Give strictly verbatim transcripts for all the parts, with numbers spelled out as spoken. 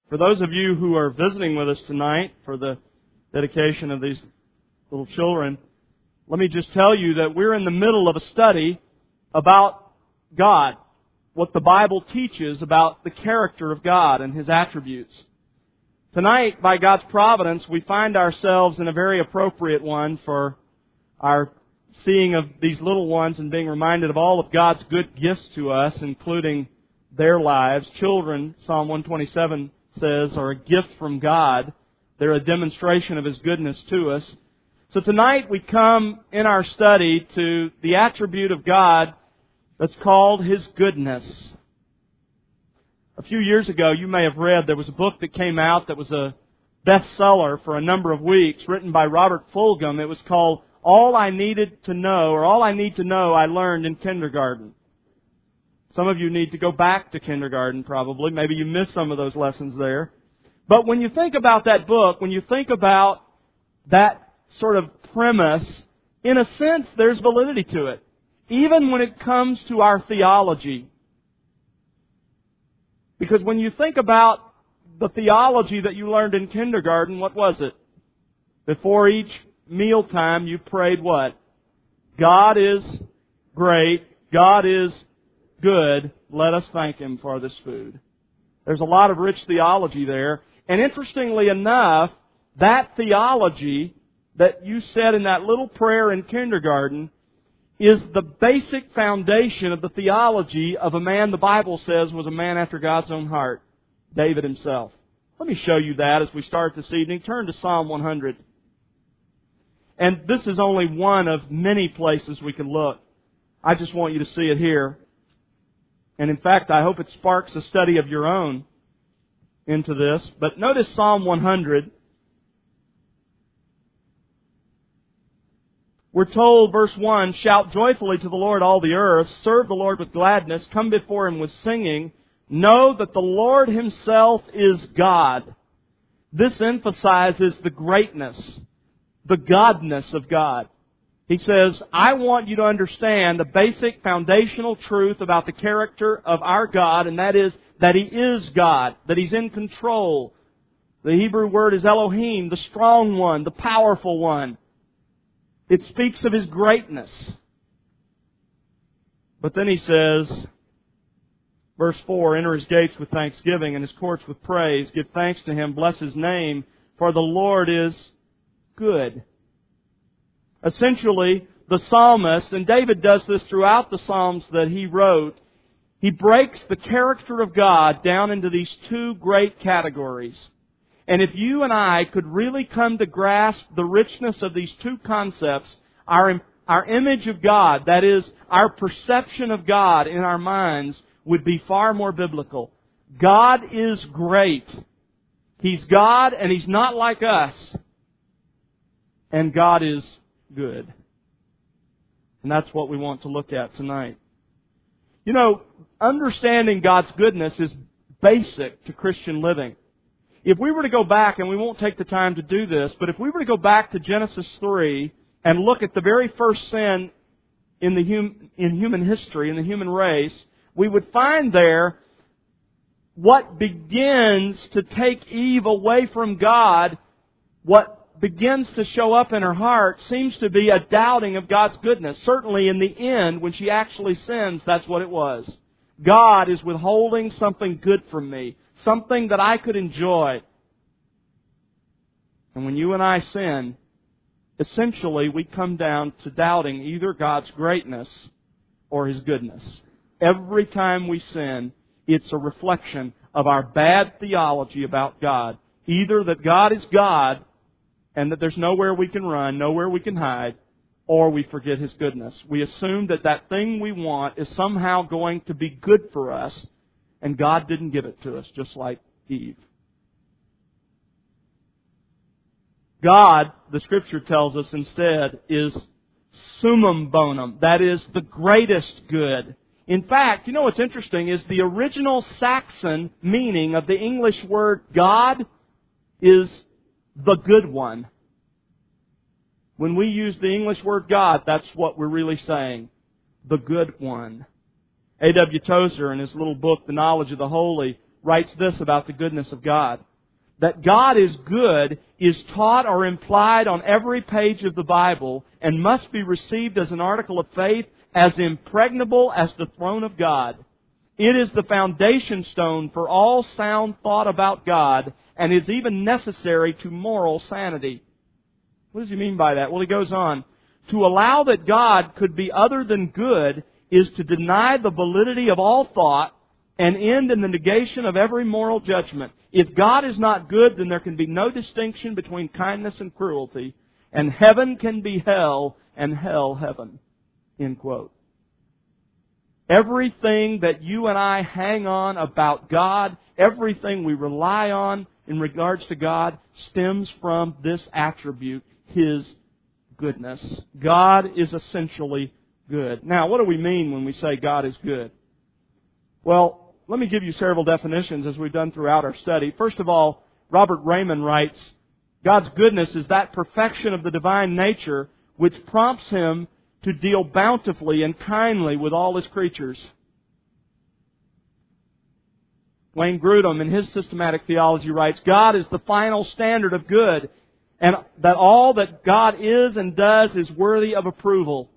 For those of you who are visiting with us tonight for the dedication of these little children, let me just tell you that we're in the middle of a study about God, what the Bible teaches about the character of God and His attributes. Tonight, by God's providence, we find ourselves in a very appropriate one for our seeing of these little ones and being reminded of all of God's good gifts to us, including their lives. Children, Psalm one twenty-seven says, are a gift from God. They're a demonstration of His goodness to us. So tonight we come in our study to the attribute of God that's called His goodness. A few years ago, you may have read, there was a book that came out that was a bestseller for a number of weeks, written by Robert Fulghum. It was called All I Needed to Know, or All I Need to Know I Learned in Kindergarten. Some of you need to go back to kindergarten probably. Maybe you missed some of those lessons there. But when you think about that book, when you think about that sort of premise, in a sense, there's validity to it. Even when it comes to our theology. Because when you think about the theology that you learned in kindergarten, what was it? Before each mealtime, you prayed what? God is great. God is good. Let us thank Him for this food. There's a lot of rich theology there. And interestingly enough, that theology that you said in that little prayer in kindergarten is the basic foundation of the theology of a man the Bible says was a man after God's own heart, David himself. Let me show you that as we start this evening. Turn to Psalm one hundred. And this is only one of many places we can look. I just want you to see it here. And in fact, I hope it sparks a study of your own into this. But notice Psalm one hundred. We're told, verse one, shout joyfully to the Lord, all the earth. Serve the Lord with gladness. Come before Him with singing. Know that the Lord Himself is God. This emphasizes the greatness, the godness of God. He says, I want you to understand the basic foundational truth about the character of our God, and that is that He is God, that He's in control. The Hebrew word is Elohim, the strong one, the powerful one. It speaks of His greatness. But then he says, verse four, enter His gates with thanksgiving and His courts with praise. Give thanks to Him, bless His name, for the Lord is good. Essentially, the psalmist, and David does this throughout the Psalms that he wrote, he breaks the character of God down into these two great categories. And if you and I could really come to grasp the richness of these two concepts, our, our image of God, that is, our perception of God in our minds, would be far more biblical. God is great. He's God and He's not like us. And God is good. And that's what we want to look at tonight. You know, understanding God's goodness is basic to Christian living. If we were to go back, and we won't take the time to do this, but if we were to go back to Genesis three and look at the very first sin in the hum, in human history, in the human race, we would find there what begins to take Eve away from God, what begins to show up in her heart seems to be a doubting of God's goodness. Certainly in the end, when she actually sins, that's what it was. God is withholding something good from me. Something that I could enjoy. And when you and I sin, essentially we come down to doubting either God's greatness or His goodness. Every time we sin, it's a reflection of our bad theology about God. Either that God is God and that there's nowhere we can run, nowhere we can hide, or we forget His goodness. We assume that that thing we want is somehow going to be good for us, and God didn't give it to us, just like Eve. God, the Scripture tells us instead, is summum bonum. That is the greatest good. In fact, you know what's interesting is the original Saxon meaning of the English word God is the good one. When we use the English word God, that's what we're really saying. The good one. A W Tozer, in his little book, The Knowledge of the Holy, writes this about the goodness of God. That God is good is taught or implied on every page of the Bible and must be received as an article of faith as impregnable as the throne of God. It is the foundation stone for all sound thought about God and is even necessary to moral sanity. What does he mean by that? Well, he goes on. To allow that God could be other than good is to deny the validity of all thought and end in the negation of every moral judgment. If God is not good, then there can be no distinction between kindness and cruelty, and heaven can be hell and hell heaven. End quote. Everything that you and I hang on about God, everything we rely on in regards to God, stems from this attribute, His goodness. God is essentially good. Now, what do we mean when we say God is good? Well, let me give you several definitions as we've done throughout our study. First of all, Robert Raymond writes, God's goodness is that perfection of the divine nature which prompts Him to deal bountifully and kindly with all His creatures. Wayne Grudem, in his systematic theology, writes, God is the final standard of good, and that all that God is and does is worthy of approval.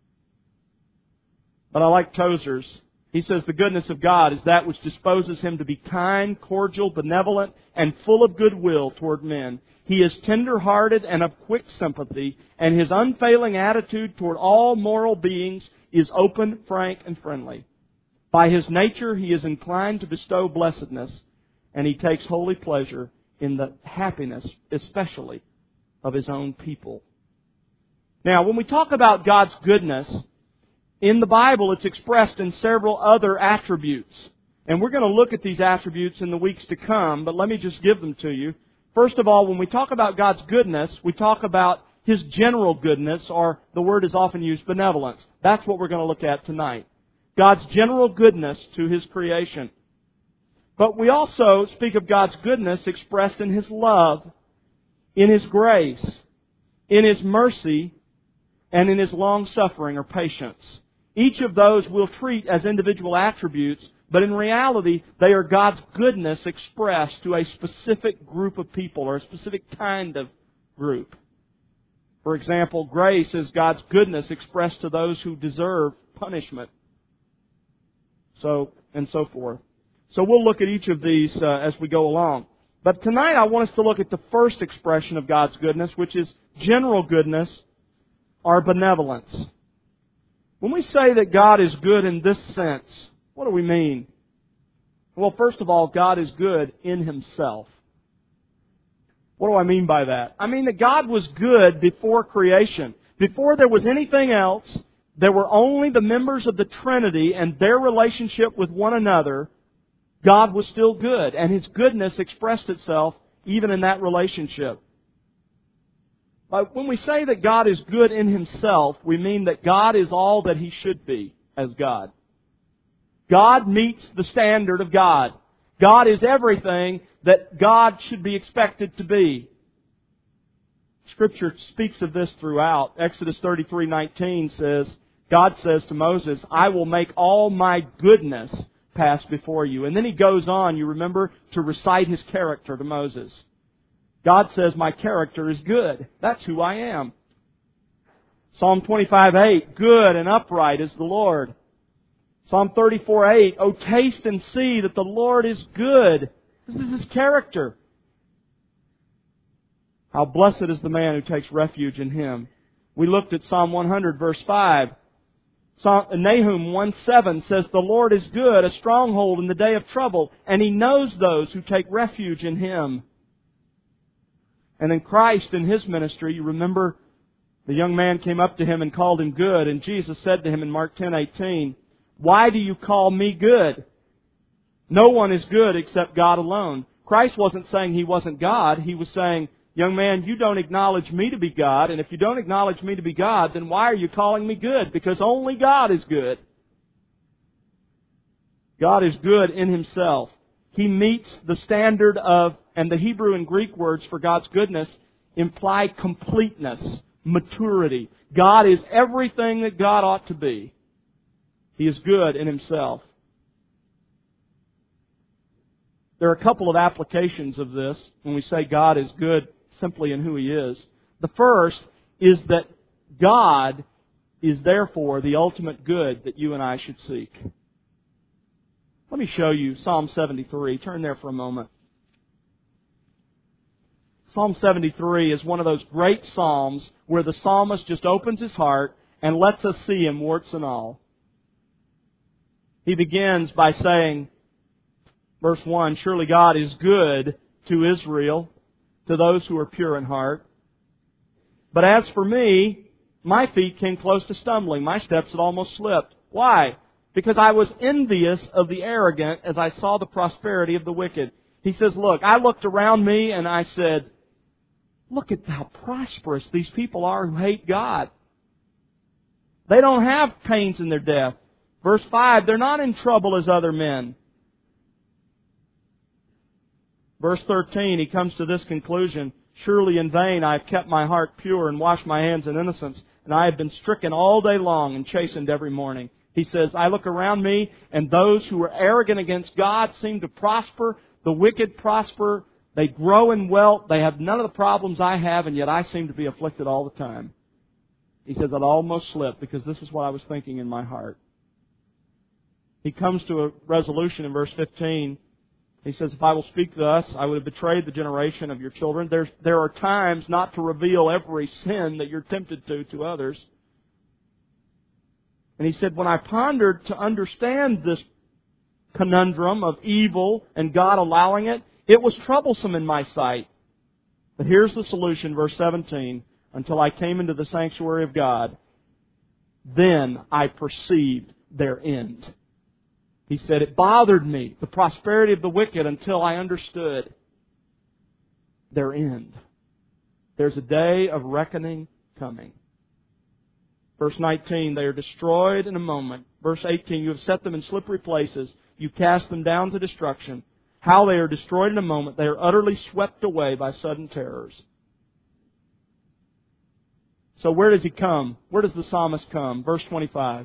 But I like Tozer's. He says the goodness of God is that which disposes Him to be kind, cordial, benevolent, and full of goodwill toward men. He is tender-hearted and of quick sympathy, and His unfailing attitude toward all moral beings is open, frank, and friendly. By His nature, He is inclined to bestow blessedness, and He takes holy pleasure in the happiness, especially, of His own people. Now, when we talk about God's goodness, in the Bible, it's expressed in several other attributes. And we're going to look at these attributes in the weeks to come, but let me just give them to you. First of all, when we talk about God's goodness, we talk about His general goodness, or the word is often used, benevolence. That's what we're going to look at tonight. God's general goodness to His creation. But we also speak of God's goodness expressed in His love, in His grace, in His mercy, and in His long-suffering or patience. Each of those we'll treat as individual attributes, but in reality, they are God's goodness expressed to a specific group of people or a specific kind of group. For example, grace is God's goodness expressed to those who deserve punishment. So, and so forth. So we'll look at each of these uh, as we go along. But tonight I want us to look at the first expression of God's goodness, which is general goodness or benevolence. When we say that God is good in this sense, what do we mean? Well, first of all, God is good in Himself. What do I mean by that? I mean that God was good before creation. Before there was anything else, there were only the members of the Trinity and their relationship with one another. God was still good, and His goodness expressed itself even in that relationship. But when we say that God is good in Himself, we mean that God is all that He should be as God. God meets the standard of God. God is everything that God should be expected to be. Scripture speaks of this throughout. Exodus thirty-three nineteen says, God says to Moses, I will make all my goodness pass before you. And then He goes on, you remember, to recite His character to Moses. God says, my character is good. That's who I am. Psalm twenty-five eight, good and upright is the Lord. Psalm thirty-four eight, oh, taste and see that the Lord is good. This is His character. How blessed is the man who takes refuge in Him. We looked at Psalm one hundred, verse five. Psalm, Nahum one seven says, the Lord is good, a stronghold in the day of trouble, and He knows those who take refuge in Him. And in Christ, in His ministry, you remember the young man came up to Him and called him good, and Jesus said to him in Mark ten eighteen, why do you call me good? No one is good except God alone. Christ wasn't saying He wasn't God. He was saying, young man, you don't acknowledge me to be God, and if you don't acknowledge me to be God, then why are you calling me good? Because only God is good. God is good in Himself. He meets the standard of, and the Hebrew and Greek words for God's goodness imply completeness, maturity. God is everything that God ought to be. He is good in Himself. There are a couple of applications of this when we say God is good simply in who He is. The first is that God is therefore the ultimate good that you and I should seek. Let me show you Psalm seventy-three. Turn there for a moment. Psalm seventy-three is one of those great psalms where the psalmist just opens his heart and lets us see Him warts and all. He begins by saying, verse one, surely God is good to Israel, to those who are pure in heart. But as for me, my feet came close to stumbling. My steps had almost slipped. Why? Because I was envious of the arrogant as I saw the prosperity of the wicked. He says, look, I looked around me and I said, look at how prosperous these people are who hate God. They don't have pains in their death. Verse five, they're not in trouble as other men. Verse thirteen, he comes to this conclusion, surely in vain I have kept my heart pure and washed my hands in innocence, and I have been stricken all day long and chastened every morning. He says, I look around me, and those who are arrogant against God seem to prosper. The wicked prosper. They grow in wealth. They have none of the problems I have, and yet I seem to be afflicted all the time. He says, I'd almost slipped because this is what I was thinking in my heart. He comes to a resolution in verse fifteen. He says, if I will speak thus, I would have betrayed the generation of your children. There's, there are times not to reveal every sin that you're tempted to to others. And he said, when I pondered to understand this conundrum of evil and God allowing it, it was troublesome in my sight. But here's the solution, verse seventeen. Until I came into the sanctuary of God, then I perceived their end. He said, it bothered me, the prosperity of the wicked, until I understood their end. There's a day of reckoning coming. Verse nineteen, they are destroyed in a moment. Verse eighteen, you have set them in slippery places. You cast them down to destruction. How they are destroyed in a moment. They are utterly swept away by sudden terrors. So where does he come? Where does the psalmist come? Verse twenty-five.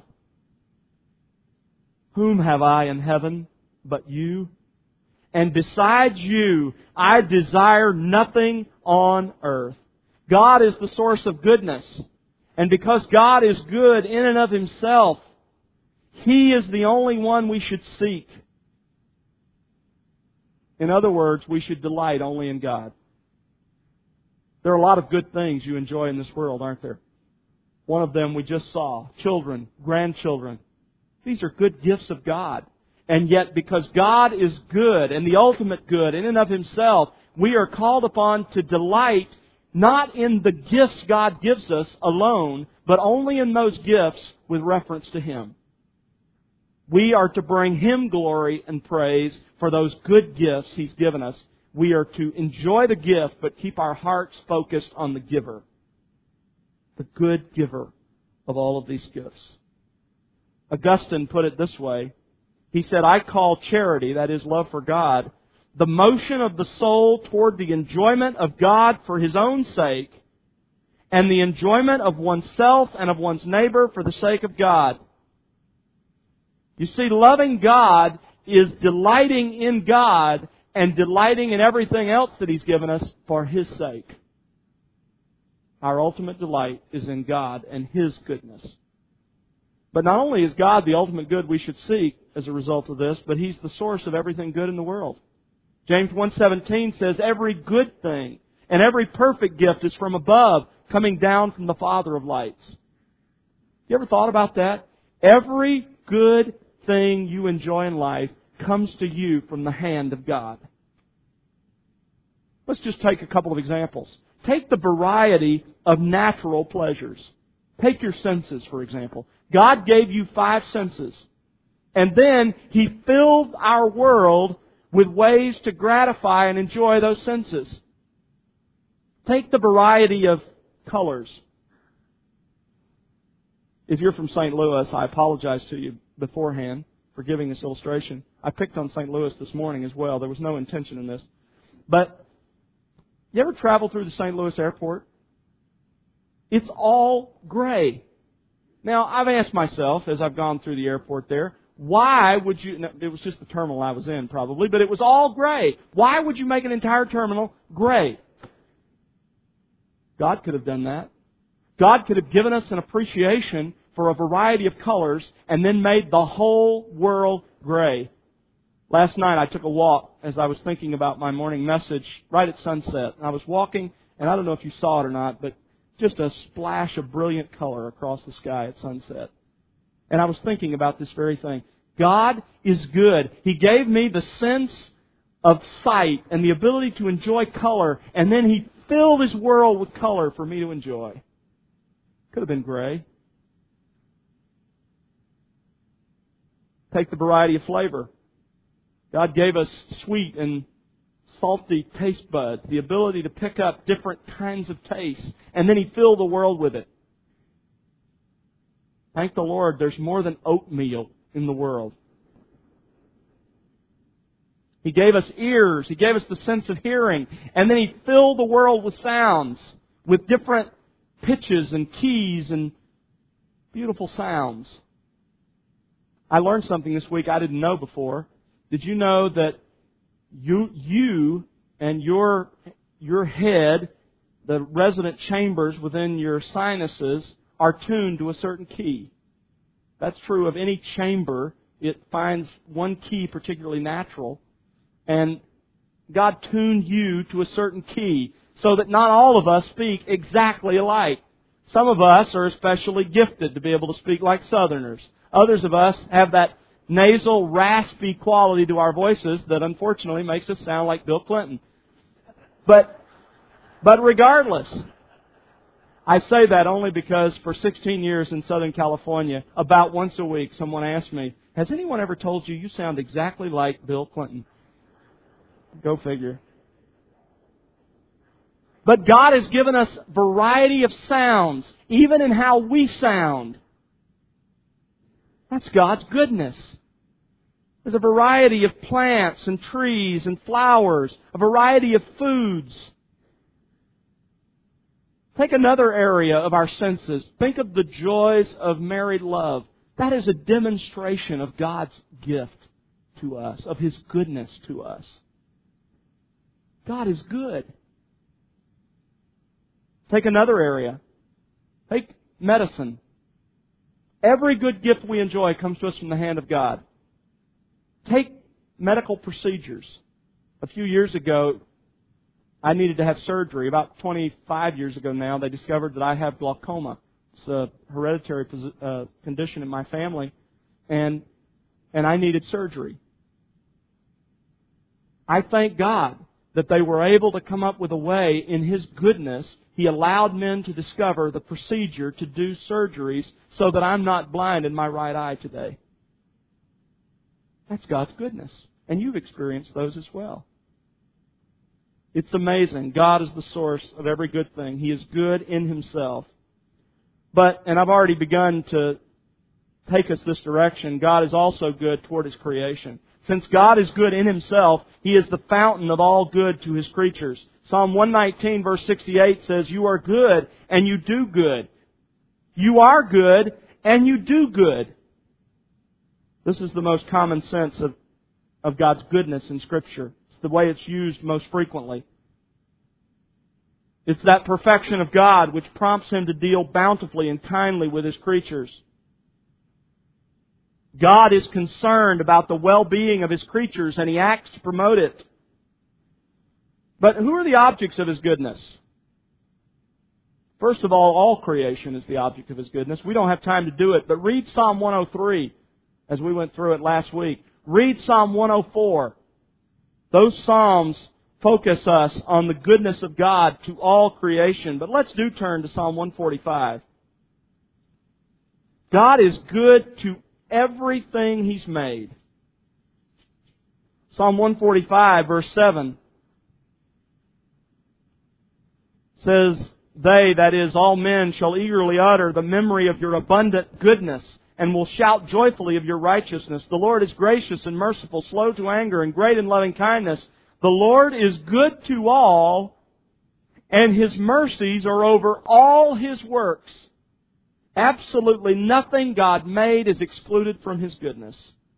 Whom have I in heaven but you? And besides you, I desire nothing on earth. God is the source of goodness. And because God is good in and of Himself, He is the only one we should seek. In other words, we should delight only in God. There are a lot of good things you enjoy in this world, aren't there? One of them we just saw. Children, grandchildren. These are good gifts of God. And yet, because God is good and the ultimate good in and of Himself, we are called upon to delight not in the gifts God gives us alone, but only in those gifts with reference to Him. We are to bring Him glory and praise for those good gifts He's given us. We are to enjoy the gift, but keep our hearts focused on the giver. The good giver of all of these gifts. Augustine put it this way. He said, I call charity, that is love for God, the motion of the soul toward the enjoyment of God for His own sake, and the enjoyment of oneself and of one's neighbor for the sake of God. You see, loving God is delighting in God and delighting in everything else that He's given us for His sake. Our ultimate delight is in God and His goodness. But not only is God the ultimate good we should seek as a result of this, but He's the source of everything good in the world. James one seventeen says, every good thing and every perfect gift is from above, coming down from the Father of lights. You ever thought about that? Every good thing you enjoy in life comes to you from the hand of God. Let's just take a couple of examples. Take the variety of natural pleasures. Take your senses, for example. God gave you five senses. And then He filled our world with ways to gratify and enjoy those senses. Take the variety of colors. If you're from Saint Louis, I apologize to you beforehand for giving this illustration. I picked on Saint Louis this morning as well. There was no intention in this. But you ever travel through the Saint Louis airport? It's all gray. Now, I've asked myself as I've gone through the airport there, why would you, no, it was just the terminal I was in probably, but it was all gray. Why would you make an entire terminal gray? God could have done that. God could have given us an appreciation for a variety of colors and then made the whole world gray. Last night I took a walk as I was thinking about my morning message right at sunset. I was walking, and I don't know if you saw it or not, but just a splash of brilliant color across the sky at sunset. And I was thinking about this very thing. God is good. He gave me the sense of sight and the ability to enjoy color, and then He filled His world with color for me to enjoy. Could have been gray. Take the variety of flavor. God gave us sweet and salty taste buds, the ability to pick up different kinds of tastes, and then He filled the world with it. Thank the Lord, there's more than oatmeal in the world. He gave us ears. He gave us the sense of hearing. And then He filled the world with sounds, with different pitches and keys and beautiful sounds. I learned something this week I didn't know before. Did you know that you, you and your, your head, the resonant chambers within your sinuses, are tuned to a certain key? That's true of any chamber. It finds one key particularly natural. And God tuned you to a certain key so that not all of us speak exactly alike. Some of us are especially gifted to be able to speak like Southerners. Others of us have that nasal, raspy quality to our voices that unfortunately makes us sound like Bill Clinton. But, but regardless, I say that only because for sixteen years in Southern California, about once a week, someone asked me, has anyone ever told you you sound exactly like Bill Clinton? Go figure. But God has given us variety of sounds, even in how we sound. That's God's goodness. There's a variety of plants and trees and flowers, a variety of foods. Take another area of our senses. Think of the joys of married love. That is a demonstration of God's gift to us, of His goodness to us. God is good. Take another area. Take medicine. Every good gift we enjoy comes to us from the hand of God. Take medical procedures. A few years ago, I needed to have surgery. About twenty-five years ago now, they discovered that I have glaucoma. It's a hereditary uh, condition in my family, and and I needed surgery. I thank God that they were able to come up with a way, in His goodness, He allowed men to discover the procedure to do surgeries so that I'm not blind in my right eye today. That's God's goodness. And you've experienced those as well. It's amazing. God is the source of every good thing. He is good in Himself. But, and I've already begun to take us this direction, God is also good toward His creation. Since God is good in Himself, He is the fountain of all good to His creatures. Psalm one nineteen verse sixty-eight says, you are good and you do good. You are good and you do good. This is the most common sense of, of God's goodness in Scripture. It's the way it's used most frequently. It's that perfection of God which prompts Him to deal bountifully and kindly with His creatures. God is concerned about the well-being of His creatures, and He acts to promote it. But who are the objects of His goodness? First of all, all creation is the object of His goodness. We don't have time to do it, but read Psalm one oh three as we went through it last week. Read Psalm one oh four. Those Psalms focus us on the goodness of God to all creation. But let's do turn to Psalm one forty-five. God is good to everything He's made. Psalm one forty-five, verse seven says, they, that is, all men, shall eagerly utter the memory of your abundant goodness, and will shout joyfully of your righteousness. The Lord is gracious and merciful, slow to anger, and great in loving kindness. The Lord is good to all, and His mercies are over all His works. Absolutely nothing God made is excluded from His goodness.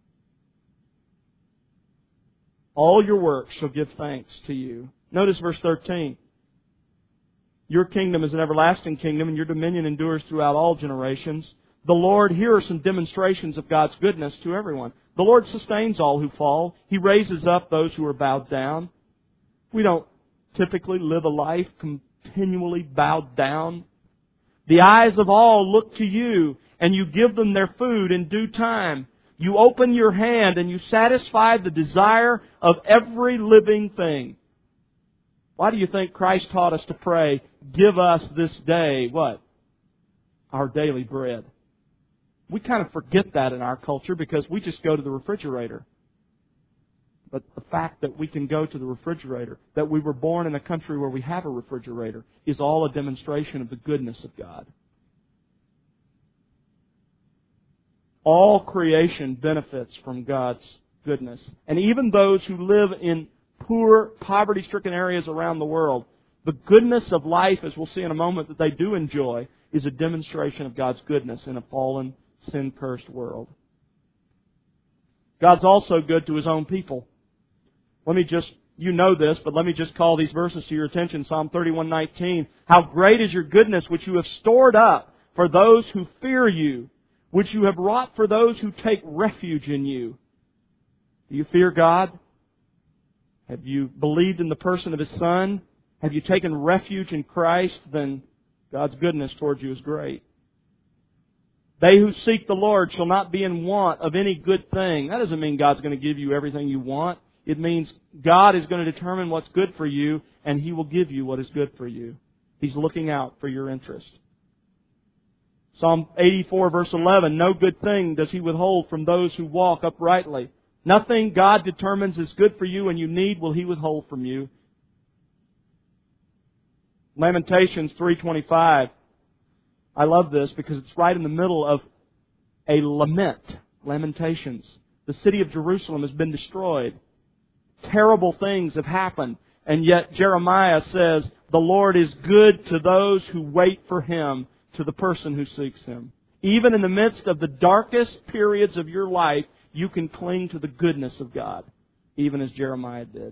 All your works shall give thanks to you. Notice verse thirteen. Your kingdom is an everlasting kingdom, and your dominion endures throughout all generations. The Lord, here are some demonstrations of God's goodness to everyone. The Lord sustains all who fall. He raises up those who are bowed down. We don't typically live a life continually bowed down. The eyes of all look to you, and you give them their food in due time. You open your hand and you satisfy the desire of every living thing. Why do you think Christ taught us to pray, give us this day, what? Our daily bread. We kind of forget that in our culture because we just go to the refrigerator. But the fact that we can go to the refrigerator, that we were born in a country where we have a refrigerator, is all a demonstration of the goodness of God. All creation benefits from God's goodness. And even those who live in poor, poverty-stricken areas around the world, the goodness of life, as we'll see in a moment, that they do enjoy, is a demonstration of God's goodness in a fallen, sin-cursed world. God's also good to His own people. Let me just, you know this, but let me just call these verses to your attention. Psalm thirty-one nineteen. How great is your goodness, which you have stored up for those who fear you, which you have wrought for those who take refuge in you. Do you fear God? Have you believed in the person of His Son? Have you taken refuge in Christ? Then God's goodness towards you is great. They who seek the Lord shall not be in want of any good thing. That doesn't mean God's going to give you everything you want. It means God is going to determine what's good for you, and He will give you what is good for you. He's looking out for your interest. Psalm eighty-four, verse eleven, no good thing does He withhold from those who walk uprightly. Nothing God determines is good for you and you need will He withhold from you. Lamentations three twenty-five. I love this because it's right in the middle of a lament. Lamentations. The city of Jerusalem has been destroyed. Terrible things have happened. And yet Jeremiah says, the Lord is good to those who wait for Him, to the person who seeks Him. Even in the midst of the darkest periods of your life, you can cling to the goodness of God, even as Jeremiah did.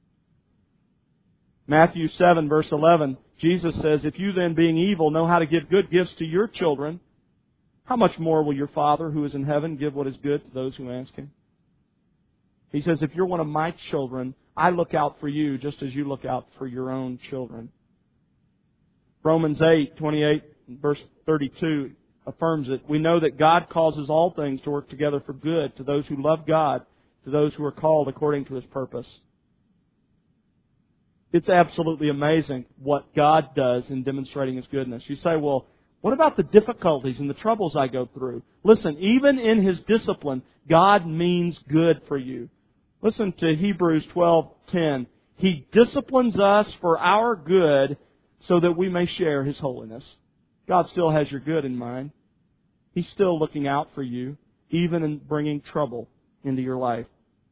Matthew seven, verse eleven, Jesus says, if you then, being evil, know how to give good gifts to your children, how much more will your Father who is in heaven give what is good to those who ask Him? He says, if you're one of my children, I look out for you just as you look out for your own children. Romans eight, twenty-eight, verse thirty-two affirms it. We know that God causes all things to work together for good to those who love God, to those who are called according to His purpose. It's absolutely amazing what God does in demonstrating His goodness. You say, well, what about the difficulties and the troubles I go through? Listen, even in His discipline, God means good for you. Listen to Hebrews twelve ten. He disciplines us for our good so that we may share His holiness. God still has your good in mind. He's still looking out for you, even in bringing trouble into your life.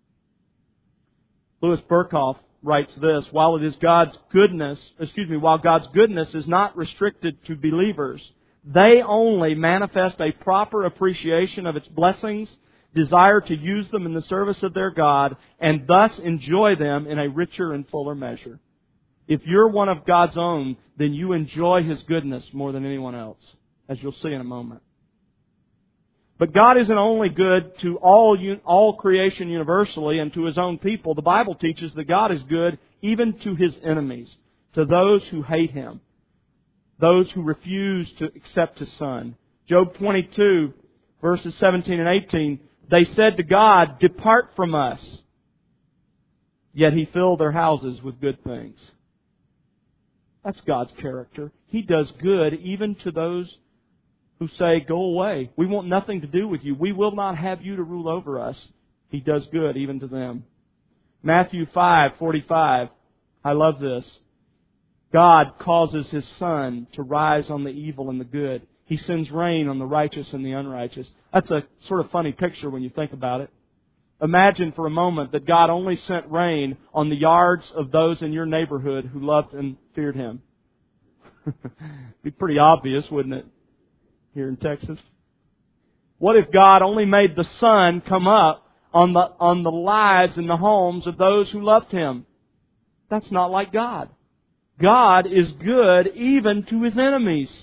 Louis Berkhoff writes this, while it is God's goodness, excuse me, while God's goodness is not restricted to believers, they only manifest a proper appreciation of its blessings, desire to use them in the service of their God, and thus enjoy them in a richer and fuller measure. If you're one of God's own, then you enjoy His goodness more than anyone else, as you'll see in a moment. But God isn't only good to all all creation universally and to His own people. The Bible teaches that God is good even to His enemies, to those who hate Him, those who refuse to accept His Son. Job twenty-two, verses seventeen and eighteen, they said to God, depart from us. Yet He filled their houses with good things. That's God's character. He does good even to those who say, go away. We want nothing to do with you. We will not have you to rule over us. He does good even to them. Matthew five forty-five. I love this. God causes His sun to rise on the evil and the good. He sends rain on the righteous and the unrighteous. That's a sort of funny picture when you think about it. Imagine for a moment that God only sent rain on the yards of those in your neighborhood who loved and feared Him. It'd be pretty obvious, wouldn't it, here in Texas? What if God only made the sun come up on the, on the lives and the homes of those who loved Him. That's not like God. God is good even to His enemies.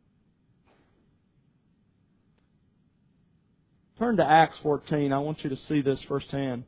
Turn to Acts fourteen. I want you to see this firsthand.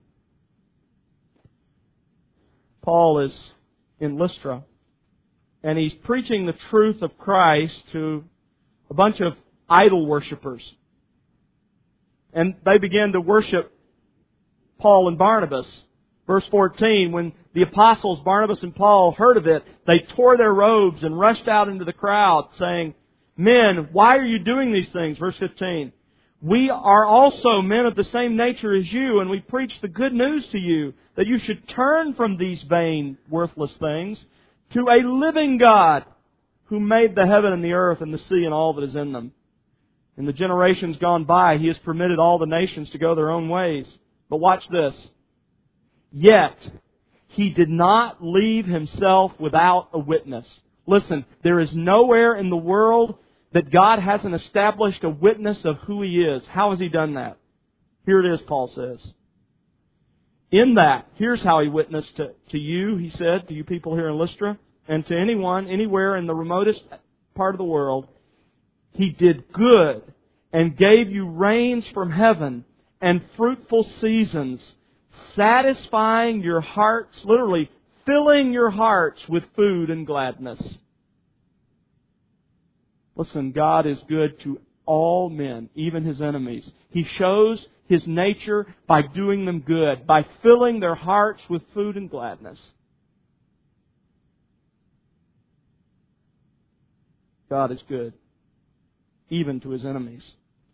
Paul is in Lystra, and he's preaching the truth of Christ to a bunch of idol worshippers. And they began to worship Paul and Barnabas. Verse fourteen, when the apostles Barnabas and Paul heard of it, they tore their robes and rushed out into the crowd, saying, "Men, why are you doing these things?" Verse fifteen, "We are also men of the same nature as you, and we preach the good news to you, that you should turn from these vain, worthless things to a living God, who made the heaven and the earth and the sea and all that is in them. In the generations gone by, He has permitted all the nations to go their own ways." But watch this. "Yet He did not leave Himself without a witness." Listen, there is nowhere in the world that God hasn't established a witness of who He is. How has He done that? Here it is, Paul says. In that, here's how He witnessed to, to you, he said, to you people here in Lystra, and to anyone, anywhere in the remotest part of the world. He did good and gave you rains from heaven and fruitful seasons, satisfying your hearts, literally filling your hearts with food and gladness. Listen, God is good to all men, even His enemies. He shows His nature by doing them good, by filling their hearts with food and gladness. God is good, even to His enemies.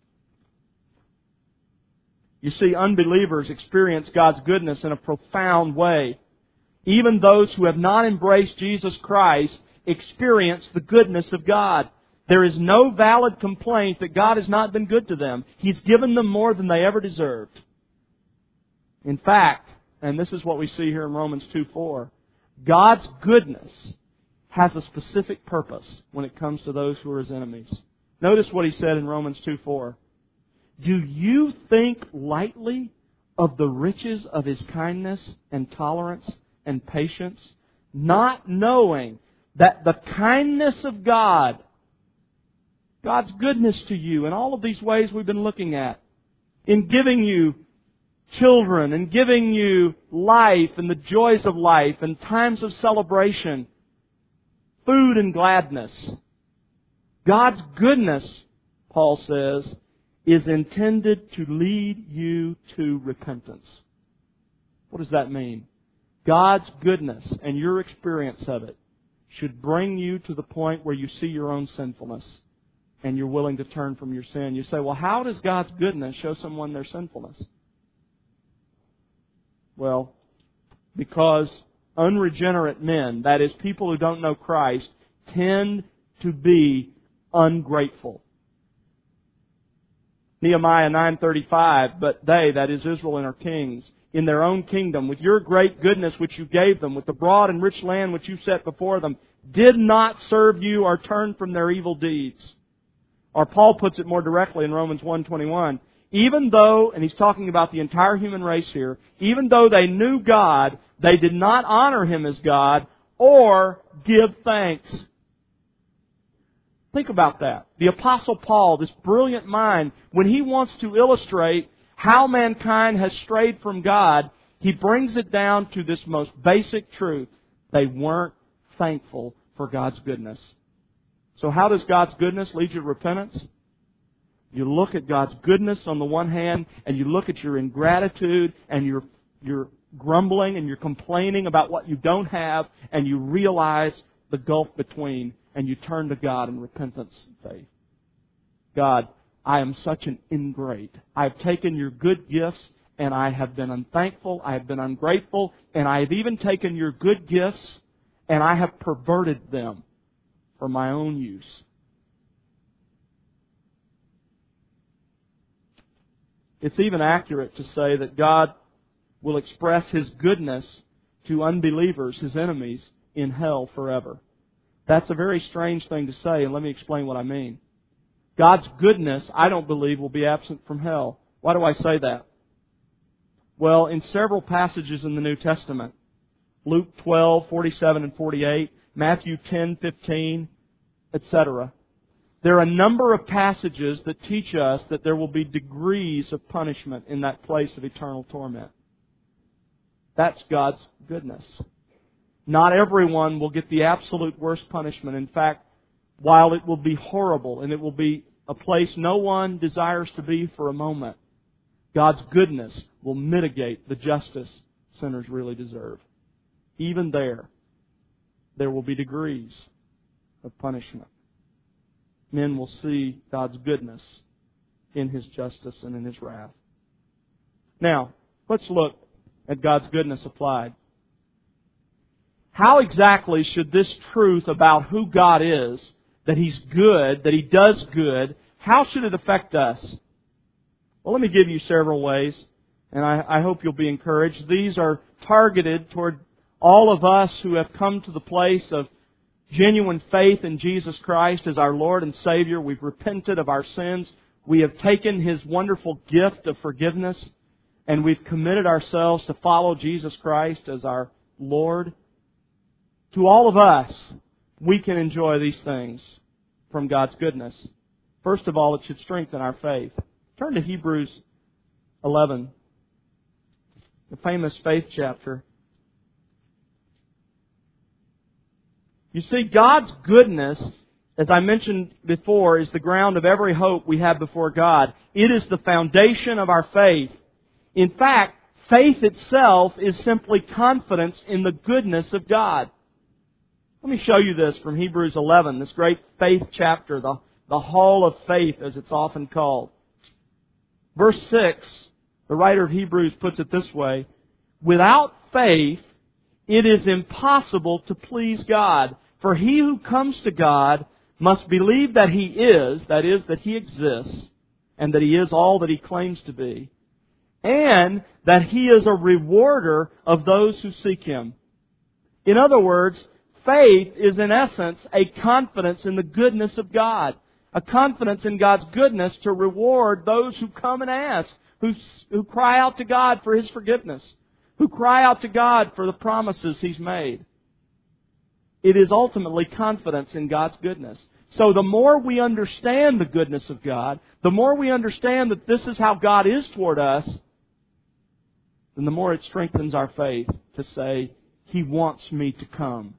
You see, unbelievers experience God's goodness in a profound way. Even those who have not embraced Jesus Christ experience the goodness of God. There is no valid complaint that God has not been good to them. He's given them more than they ever deserved. In fact, and this is what we see here in Romans two four, God's goodness has a specific purpose when it comes to those who are His enemies. Notice what he said in Romans two four. "Do you think lightly of the riches of His kindness and tolerance and patience, not knowing that the kindness of God," God's goodness to you in all of these ways we've been looking at, in giving you children and giving you life and the joys of life and times of celebration, food and gladness. God's goodness, Paul says, is intended to lead you to repentance. What does that mean? God's goodness and your experience of it should bring you to the point where you see your own sinfulness and you're willing to turn from your sin. You say, well, how does God's goodness show someone their sinfulness? Well, because unregenerate men, that is, people who don't know Christ, tend to be ungrateful. Nehemiah nine thirty-five, "But they," that is Israel and our kings, "in their own kingdom, with your great goodness which you gave them, with the broad and rich land which you set before them, did not serve you or turn from their evil deeds." Or Paul puts it more directly in Romans one twenty-one. Even though, and he's talking about the entire human race here, even though they knew God, they did not honor Him as God or give thanks. Think about that. The Apostle Paul, this brilliant mind, when he wants to illustrate how mankind has strayed from God, he brings it down to this most basic truth. They weren't thankful for God's goodness. So how does God's goodness lead you to repentance? You look at God's goodness on the one hand, and you look at your ingratitude, and your your grumbling, and you're complaining about what you don't have, and you realize the gulf between, and you turn to God in repentance and faith. God, I am such an ingrate. I've taken your good gifts, and I have been unthankful, I have been ungrateful, and I have even taken your good gifts, and I have perverted them for my own use. It's even accurate to say that God will express His goodness to unbelievers, His enemies, in hell forever. That's a very strange thing to say, and let me explain what I mean. God's goodness, I don't believe, will be absent from hell. Why do I say that? Well, in several passages in the New Testament, Luke twelve, forty-seven and forty-eight, Matthew ten, fifteen, et cetera, there are a number of passages that teach us that there will be degrees of punishment in that place of eternal torment. That's God's goodness. Not everyone will get the absolute worst punishment. In fact, while it will be horrible and it will be a place no one desires to be for a moment, God's goodness will mitigate the justice sinners really deserve. Even there, there will be degrees of punishment. Men will see God's goodness in His justice and in His wrath. Now, let's look at God's goodness applied. How exactly should this truth about who God is, that He's good, that He does good, how should it affect us? Well, let me give you several ways, and I, I hope you'll be encouraged. These are targeted toward all of us who have come to the place of genuine faith in Jesus Christ as our Lord and Savior. We've repented of our sins. We have taken His wonderful gift of forgiveness, and we've committed ourselves to follow Jesus Christ as our Lord. To all of us, we can enjoy these things from God's goodness. First of all, it should strengthen our faith. Turn to Hebrews eleven, the famous faith chapter. You see, God's goodness, as I mentioned before, is the ground of every hope we have before God. It is the foundation of our faith. In fact, faith itself is simply confidence in the goodness of God. Let me show you this from Hebrews eleven, this great faith chapter, the, the hall of faith as it's often called. Verse six, the writer of Hebrews puts it this way: without faith, it is impossible to please God. For he who comes to God must believe that He is, that is, that He exists, and that He is all that He claims to be, and that He is a rewarder of those who seek Him. In other words, faith is in essence a confidence in the goodness of God, a confidence in God's goodness to reward those who come and ask, who, who cry out to God for His forgiveness, who cry out to God for the promises He's made. It is ultimately confidence in God's goodness. So the more we understand the goodness of God, the more we understand that this is how God is toward us, then the more it strengthens our faith to say, He wants me to come.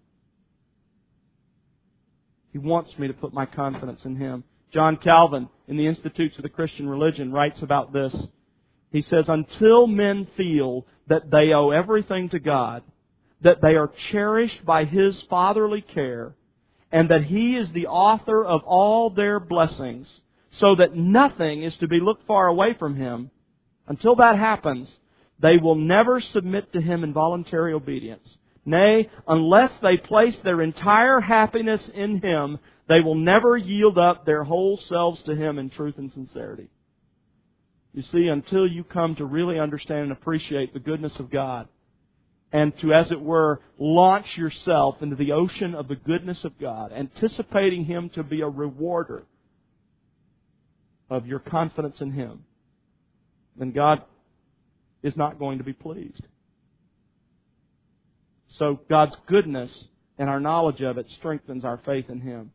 He wants me to put my confidence in Him. John Calvin, in the Institutes of the Christian Religion, writes about this. He says, until men feel that they owe everything to God, that they are cherished by His fatherly care, and that He is the author of all their blessings, so that nothing is to be looked far away from Him, until that happens, they will never submit to Him in voluntary obedience. Nay, unless they place their entire happiness in Him, they will never yield up their whole selves to Him in truth and sincerity. You see, until you come to really understand and appreciate the goodness of God, and to, as it were, launch yourself into the ocean of the goodness of God, anticipating Him to be a rewarder of your confidence in Him, then God is not going to be pleased. So God's goodness and our knowledge of it strengthens our faith in Him.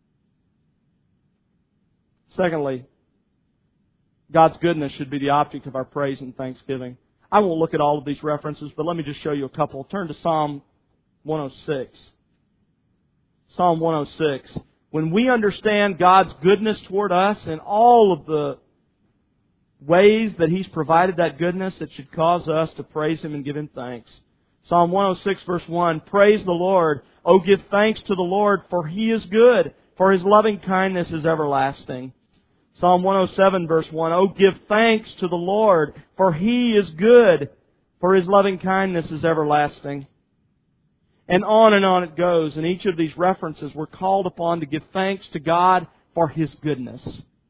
Secondly, God's goodness should be the object of our praise and thanksgiving. I won't look at all of these references, but let me just show you a couple. Turn to Psalm one oh six. Psalm one oh six. When we understand God's goodness toward us and all of the ways that He's provided that goodness, it should cause us to praise Him and give Him thanks. Psalm one oh six verse one, praise the Lord. O give thanks to the Lord, for He is good, for His loving kindness is everlasting. Psalm one oh seven verse one, O give thanks to the Lord, for He is good, for His loving kindness is everlasting. And on and on it goes. In each of these references, we're called upon to give thanks to God for His goodness.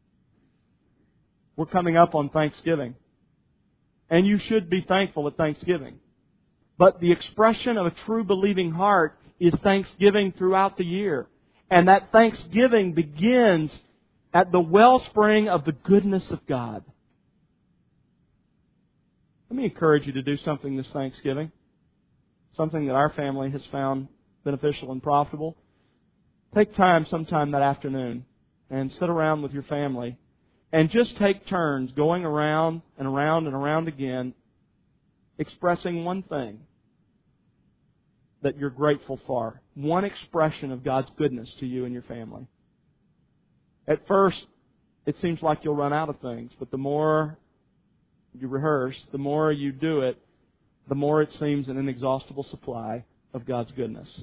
We're coming up on Thanksgiving. And you should be thankful at Thanksgiving. But the expression of a true believing heart is thanksgiving throughout the year. And that thanksgiving begins at the wellspring of the goodness of God. Let me encourage you to do something this Thanksgiving, something that our family has found beneficial and profitable. Take time sometime that afternoon and sit around with your family and just take turns going around and around and around again, expressing one thing that you're grateful for. One expression of God's goodness to you and your family. At first, it seems like you'll run out of things, but the more you rehearse, the more you do it, the more it seems an inexhaustible supply of God's goodness.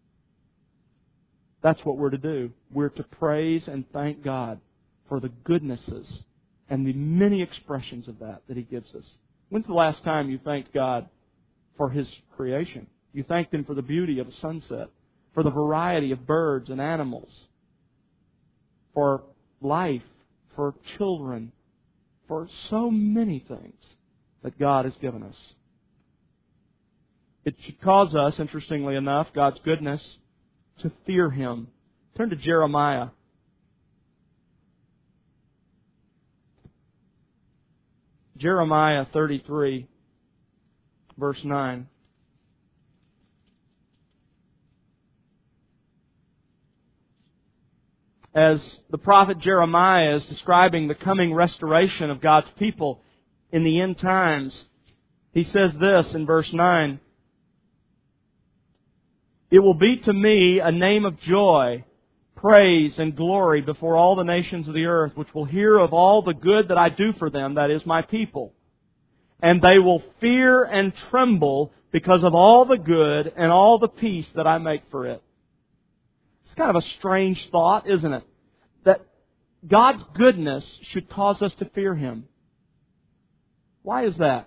That's what we're to do. We're to praise and thank God for the goodnesses and the many expressions of that that He gives us. When's the last time you thanked God for His creation? You thanked Him for the beauty of a sunset, for the variety of birds and animals, for life, for children, for so many things that God has given us. It should cause us, interestingly enough, God's goodness, to fear Him. Turn to Jeremiah. Jeremiah thirty-three, verse nine. As the prophet Jeremiah is describing the coming restoration of God's people in the end times, he says this in verse nine, "It will be to me a name of joy, praise, and glory before all the nations of the earth, which will hear of all the good that I do for them, that is, my people. And they will fear and tremble because of all the good and all the peace that I make for it." It's kind of a strange thought, isn't it? That God's goodness should cause us to fear Him. Why is that?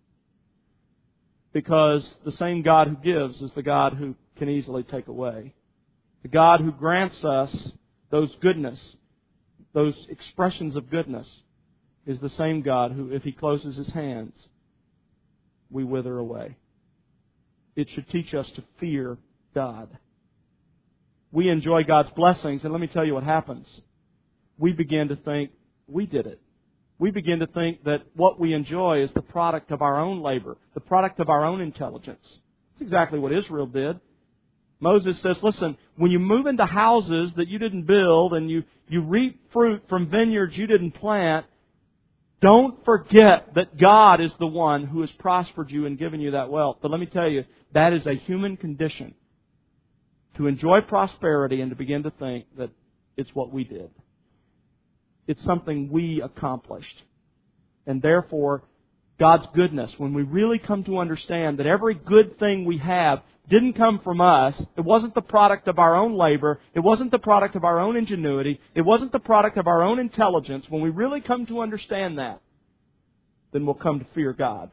Because the same God who gives is the God who can easily take away. The God who grants us those goodness, those expressions of goodness, is the same God who, if He closes His hands, we wither away. It should teach us to fear God. We enjoy God's blessings, and let me tell you what happens. We begin to think we did it. We begin to think that what we enjoy is the product of our own labor, the product of our own intelligence. That's exactly what Israel did. Moses says, listen, when you move into houses that you didn't build and you, you reap fruit from vineyards you didn't plant, don't forget that God is the one who has prospered you and given you that wealth. But let me tell you, that is a human condition. To enjoy prosperity and to begin to think that it's what we did. It's something we accomplished. And therefore, God's goodness, when we really come to understand that every good thing we have didn't come from us, it wasn't the product of our own labor, it wasn't the product of our own ingenuity, it wasn't the product of our own intelligence, when we really come to understand that, then we'll come to fear God.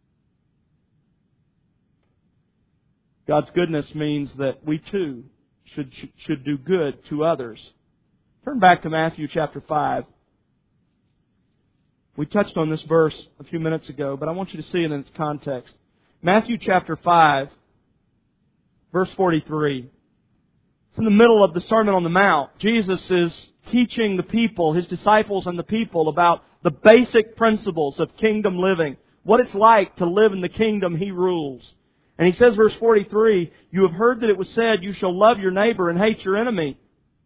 God's goodness means that we too should, should do good to others. Turn back to Matthew chapter five. We touched on this verse a few minutes ago, but I want you to see it in its context. Matthew chapter five, verse forty-three. It's in the middle of the Sermon on the Mount. Jesus is teaching the people, His disciples and the people, about the basic principles of kingdom living, what it's like to live in the kingdom He rules. And He says, verse forty-three, "You have heard that it was said, you shall love your neighbor and hate your enemy.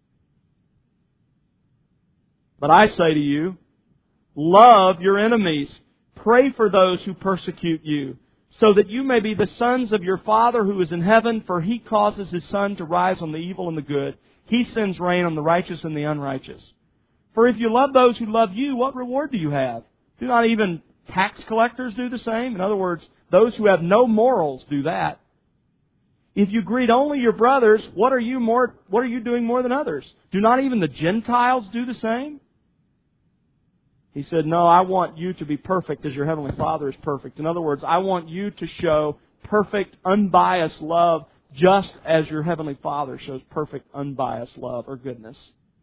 But I say to you, love your enemies. Pray for those who persecute you, so that you may be the sons of your Father who is in heaven, for He causes His sun to rise on the evil and the good. He sends rain on the righteous and the unrighteous. For if you love those who love you, what reward do you have? Do not even tax collectors do the same? In other words, those who have no morals do that. If you greet only your brothers, what are you more, what are you doing more than others? Do not even the Gentiles do the same?" He said, "No, I want you to be perfect as your Heavenly Father is perfect." In other words, I want you to show perfect, unbiased love just as your Heavenly Father shows perfect, unbiased love or goodness,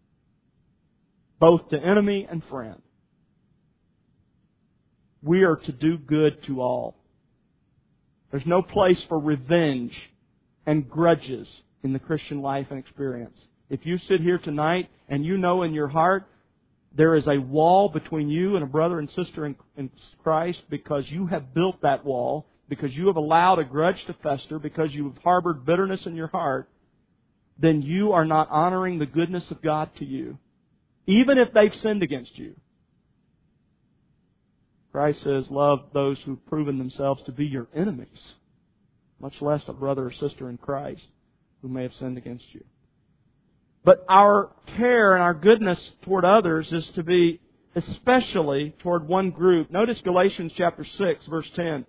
both to enemy and friend. We are to do good to all. There's no place for revenge and grudges in the Christian life and experience. If you sit here tonight and you know in your heart There is a wall between you and a brother and sister in, in Christ because you have built that wall, because you have allowed a grudge to fester, because you have harbored bitterness in your heart, then you are not honoring the goodness of God to you, even if they've sinned against you. Christ says, love those who've proven themselves to be your enemies, much less a brother or sister in Christ who may have sinned against you. But our care and our goodness toward others is to be especially toward one group. Notice Galatians chapter six, verse ten.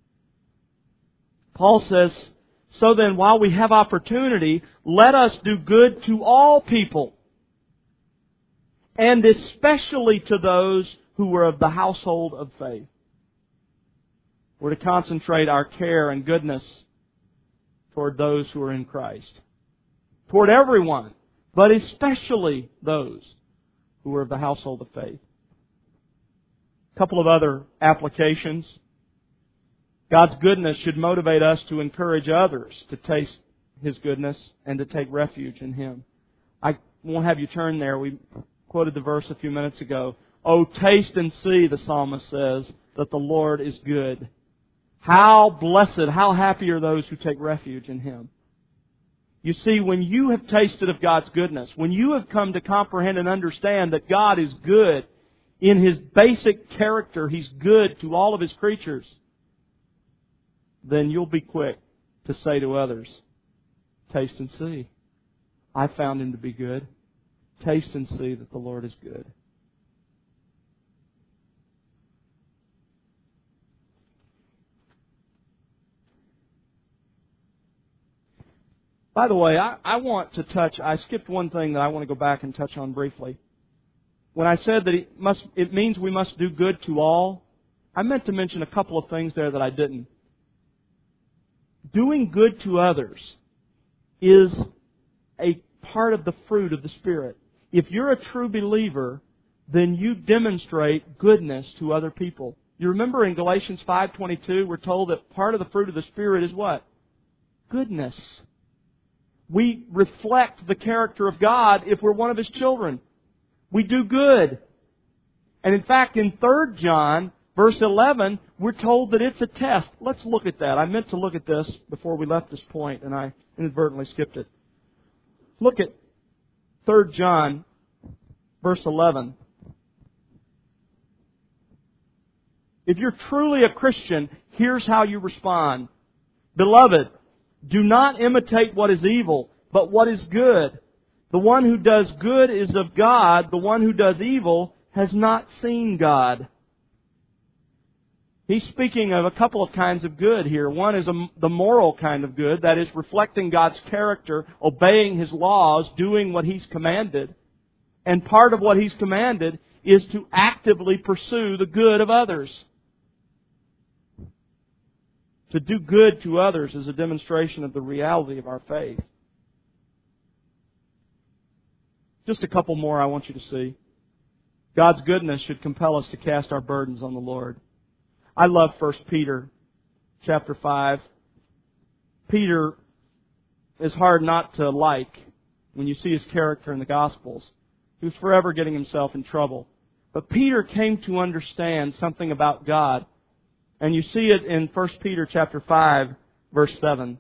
Paul says, so then, while we have opportunity, let us do good to all people, and especially to those who are of the household of faith. We're to concentrate our care and goodness toward those who are in Christ. Toward everyone, but especially those who are of the household of faith. A couple of other applications. God's goodness should motivate us to encourage others to taste His goodness and to take refuge in Him. I won't have you turn there. We quoted the verse a few minutes ago. Oh, taste and see, the psalmist says, that the Lord is good. How blessed, how happy are those who take refuge in Him. You see, when you have tasted of God's goodness, when you have come to comprehend and understand that God is good in His basic character, He's good to all of His creatures, then you'll be quick to say to others, taste and see. I found Him to be good. Taste and see that the Lord is good. By the way, I, I want to touch, I skipped one thing that I want to go back and touch on briefly. When I said that it, must, it means we must do good to all, I meant to mention a couple of things there that I didn't. Doing good to others is a part of the fruit of the Spirit. If you're a true believer, then you demonstrate goodness to other people. You remember in Galatians five twenty-two, we're told that part of the fruit of the Spirit is what? Goodness. We reflect the character of God if we're one of His children. We do good. And in fact, in Third John, verse eleven, we're told that it's a test. Let's look at that. I meant to look at this before we left this point, and I inadvertently skipped it. Look at Third John, verse eleven. If you're truly a Christian, here's how you respond. Beloved, do not imitate what is evil, but what is good. The one who does good is of God. The one who does evil has not seen God. He's speaking of a couple of kinds of good here. One is a, the moral kind of good, that is reflecting God's character, obeying His laws, doing what He's commanded. And part of what He's commanded is to actively pursue the good of others. To do good to others is a demonstration of the reality of our faith. Just a couple more I want you to see. God's goodness should compel us to cast our burdens on the Lord. I love First Peter chapter five. Peter is hard not to like when you see his character in the Gospels. He was forever getting himself in trouble. But Peter came to understand something about God. And you see it in First Peter chapter five, verse seven.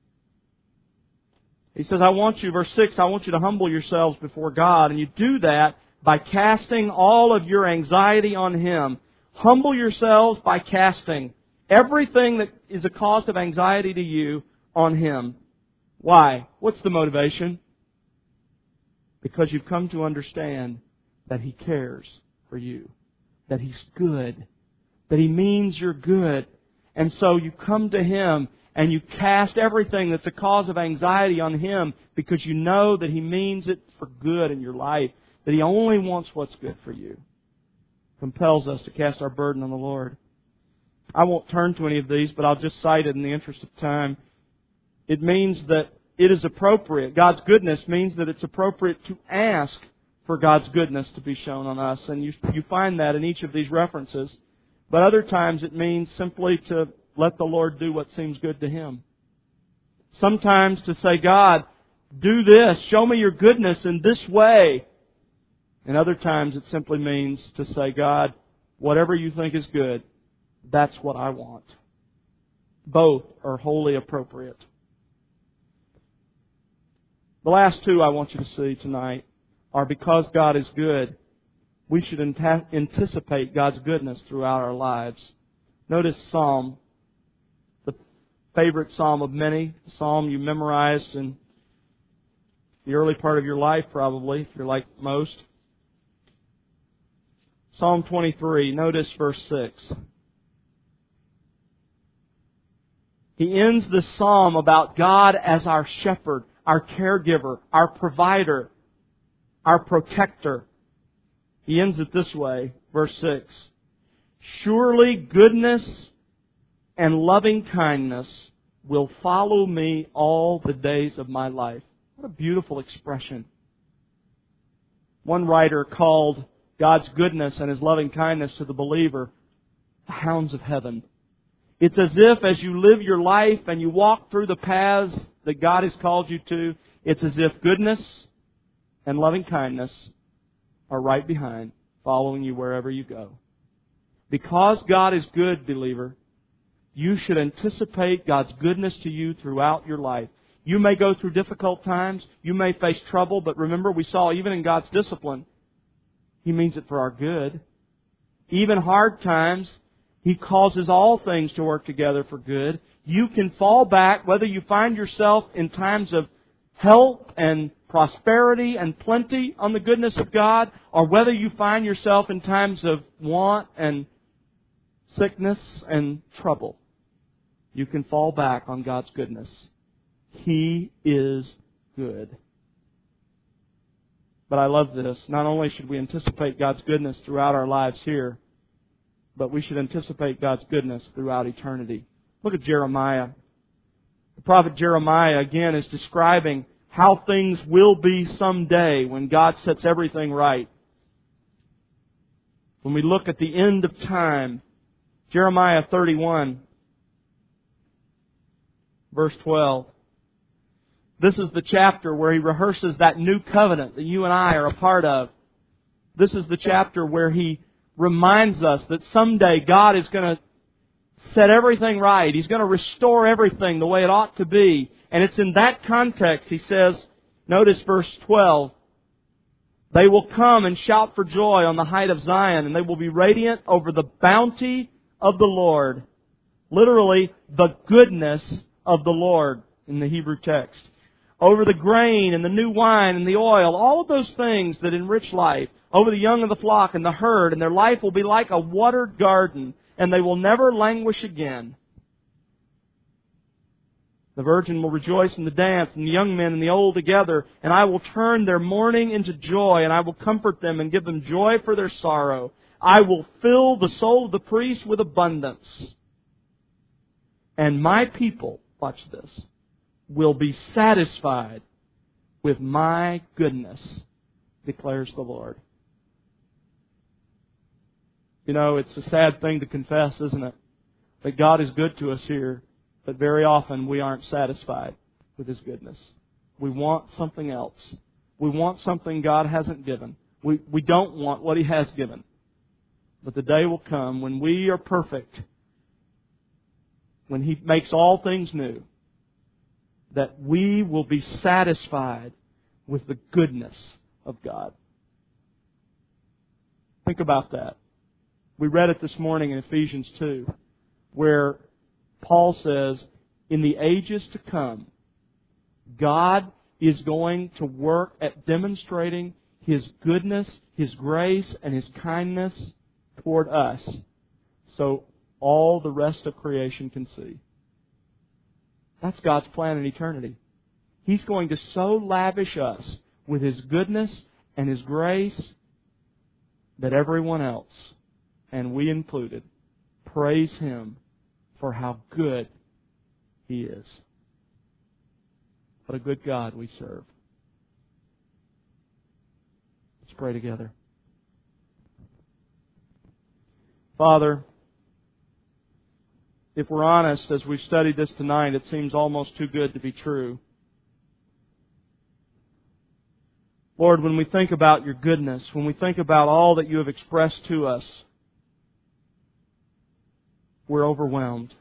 He says, I want you, verse six, I want you to humble yourselves before God. And you do that by casting all of your anxiety on Him. Humble yourselves by casting everything that is a cause of anxiety to you on Him. Why? What's the motivation? Because you've come to understand that He cares for you. That He's good. That He means you're good. And so you come to Him and you cast everything that's a cause of anxiety on Him because you know that He means it for good in your life. That He only wants what's good for you. Compels us to cast our burden on the Lord. I won't turn to any of these, but I'll just cite it in the interest of time. It means that it is appropriate. God's goodness means that it's appropriate to ask for God's goodness to be shown on us. And you, you find that in each of these references. But other times it means simply to let the Lord do what seems good to Him. Sometimes to say, God, do this. Show me your goodness in this way. And other times it simply means to say, God, whatever you think is good, that's what I want. Both are wholly appropriate. The last two I want you to see tonight are because God is good, we should anticipate God's goodness throughout our lives. Notice Psalm, the favorite psalm of many, the psalm you memorized in the early part of your life probably, if you're like most. Psalm twenty-three, notice verse six. He ends this psalm about God as our shepherd, our caregiver, our provider, our protector. He ends it this way, verse six. Surely goodness and loving kindness will follow me all the days of my life. What a beautiful expression. One writer called God's goodness and His loving kindness to the believer the hounds of heaven. It's as if as you live your life and you walk through the paths that God has called you to, it's as if goodness and loving kindness are right behind, following you wherever you go. Because God is good, believer, you should anticipate God's goodness to you throughout your life. You may go through difficult times, you may face trouble, but remember we saw even in God's discipline, He means it for our good. Even hard times, He causes all things to work together for good. You can fall back, whether you find yourself in times of health and prosperity and plenty on the goodness of God, or whether you find yourself in times of want and sickness and trouble. You can fall back on God's goodness. He is good. But I love this. Not only should we anticipate God's goodness throughout our lives here, but we should anticipate God's goodness throughout eternity. Look at Jeremiah. The prophet Jeremiah, again, is describing how things will be someday when God sets everything right. When we look at the end of time, Jeremiah thirty-one, verse twelve. This is the chapter where he rehearses that new covenant that you and I are a part of. This is the chapter where he reminds us that someday God is going to set everything right. He's going to restore everything the way it ought to be. And it's in that context, he says, notice verse twelve, they will come and shout for joy on the height of Zion, and they will be radiant over the bounty of the Lord. Literally, the goodness of the Lord in the Hebrew text. Over the grain and the new wine and the oil, all of those things that enrich life. Over the young of the flock and the herd, and their life will be like a watered garden, and they will never languish again. The virgin will rejoice in the dance, and the young men and the old together, and I will turn their mourning into joy, and I will comfort them and give them joy for their sorrow. I will fill the soul of the priest with abundance. And my people, watch this, will be satisfied with my goodness, declares the Lord. You know, it's a sad thing to confess, isn't it? That God is good to us here, but very often we aren't satisfied with His goodness. We want something else. We want something God hasn't given. We, we don't want what He has given. But the day will come when we are perfect, when He makes all things new, that we will be satisfied with the goodness of God. Think about that. We read it this morning in Ephesians two, where Paul says, in the ages to come, God is going to work at demonstrating His goodness, His grace, and His kindness toward us, so all the rest of creation can see. That's God's plan in eternity. He's going to so lavish us with His goodness and His grace that everyone else, and we included, praise Him for how good He is. What a good God we serve. Let's pray together. Father, if we're honest, as we've studied this tonight, it seems almost too good to be true. Lord, when we think about your goodness, when we think about all that you have expressed to us, we're overwhelmed.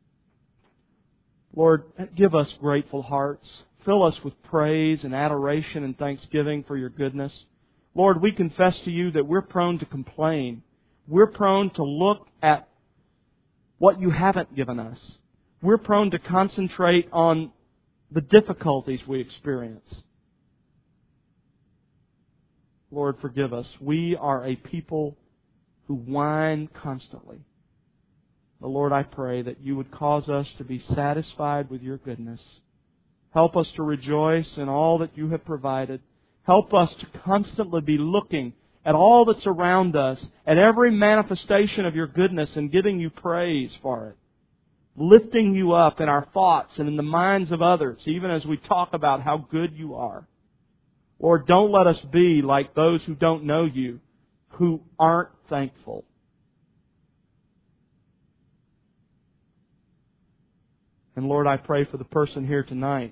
Lord, give us grateful hearts. Fill us with praise and adoration and thanksgiving for your goodness. Lord, we confess to you that we're prone to complain. We're prone to look at what you haven't given us. We're prone to concentrate on the difficulties we experience. Lord, forgive us. We are a people who whine constantly. But Lord, I pray that you would cause us to be satisfied with your goodness. Help us to rejoice in all that you have provided. Help us to constantly be looking at all that's around us, at every manifestation of your goodness and giving you praise for it. Lifting you up in our thoughts and in the minds of others, even as we talk about how good you are. Lord, don't let us be like those who don't know you, who aren't thankful. And Lord, I pray for the person here tonight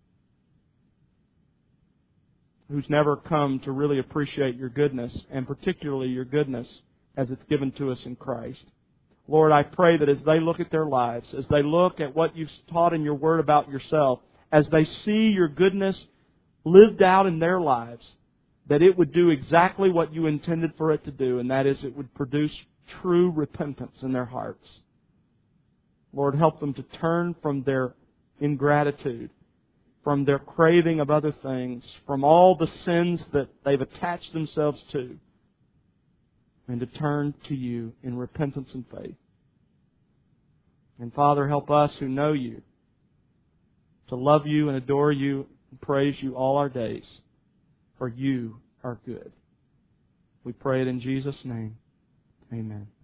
who's never come to really appreciate your goodness, and particularly your goodness as it's given to us in Christ. Lord, I pray that as they look at their lives, as they look at what you've taught in your Word about yourself, as they see your goodness lived out in their lives, that it would do exactly what you intended for it to do, and that is it would produce true repentance in their hearts. Lord, help them to turn from their ingratitude, from their craving of other things, from all the sins that they've attached themselves to, and to turn to you in repentance and faith. And Father, help us who know you to love you and adore you and praise you all our days, for you are good. We pray it in Jesus' name. Amen.